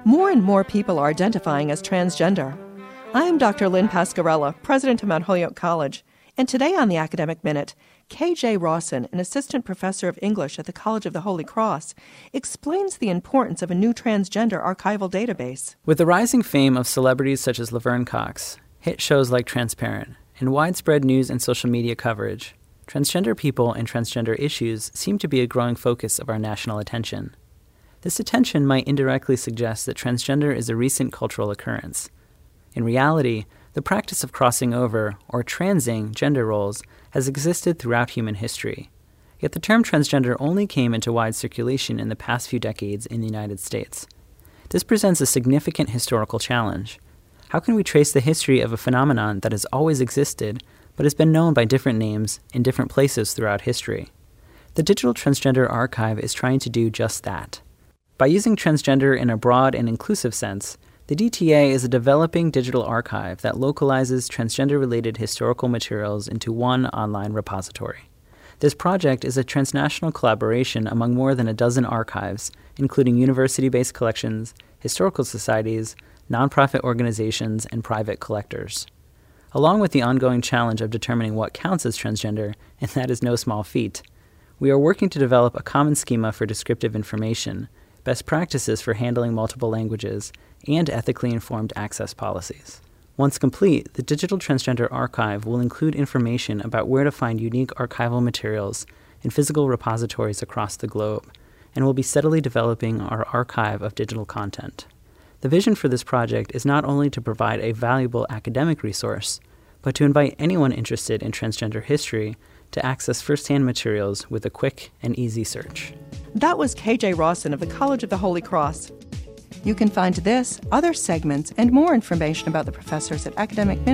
More and more people are identifying as transgender. I am Dr. Lynn Pascarella, president of Mount Holyoke College, and today on the Academic Minute, K.J. Rawson, an assistant professor of English at the College of the Holy Cross, explains the importance of a new transgender archival database. With the rising fame of celebrities such as Laverne Cox, hit shows like Transparent, and widespread news and social media coverage, transgender people and transgender issues seem to be a growing focus of our national attention. This attention might indirectly suggest that transgender is a recent cultural occurrence. In reality, the practice of crossing over, or transing, gender roles has existed throughout human history. Yet the term transgender only came into wide circulation in the past few decades in the United States. This presents a significant historical challenge. How can we trace the history of a phenomenon that has always existed, but has been known by different names in different places throughout history? The Digital Transgender Archive is trying to do just that. By using transgender in a broad and inclusive sense, the DTA is a developing digital archive that localizes transgender-related historical materials into one online repository. This project is a transnational collaboration among more than a dozen archives, including university-based collections, historical societies, nonprofit organizations, and private collectors. Along with the ongoing challenge of determining what counts as transgender, and that is no small feat, we are working to develop a common schema for descriptive information, best practices for handling multiple languages, and ethically informed access policies. Once complete, the Digital Transgender Archive will include information about where to find unique archival materials in physical repositories across the globe, and will be steadily developing our archive of digital content. The vision for this project is not only to provide a valuable academic resource, but to invite anyone interested in transgender history to access first-hand materials with a quick and easy search. That was K.J. Rawson of the College of the Holy Cross. You can find this, other segments, and more information about the professors at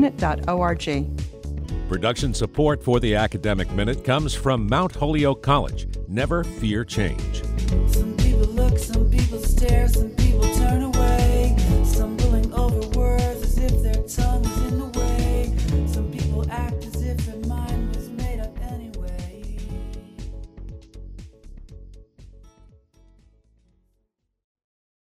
academicminute.org. Production support for the Academic Minute comes from Mount Holyoke College. Never fear change. Some people look, some people stare.